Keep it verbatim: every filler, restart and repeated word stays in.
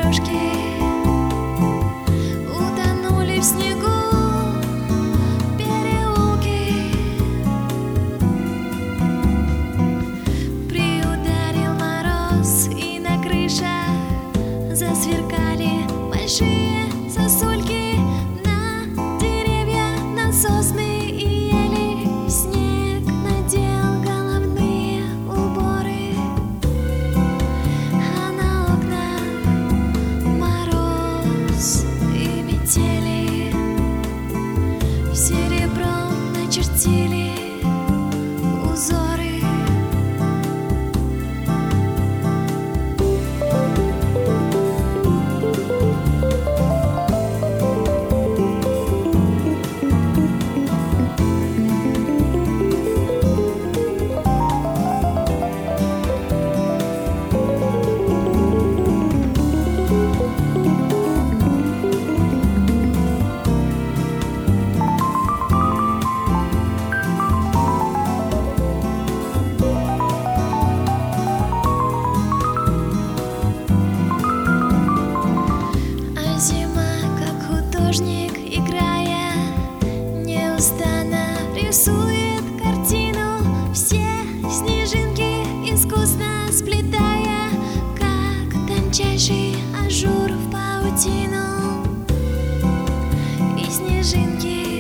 дорожки утонули в снегу, переулки. Приударил мороз, и на крышах засверкали большие сосульки. На деревья, на сосны и ели снег надел головные уборы, а на окнах мороз и метели серебром начертили узоры. Художник, играя, неустанно рисует картину, все снежинки искусно сплетая, как тончайший ажур в паутину. И снежинки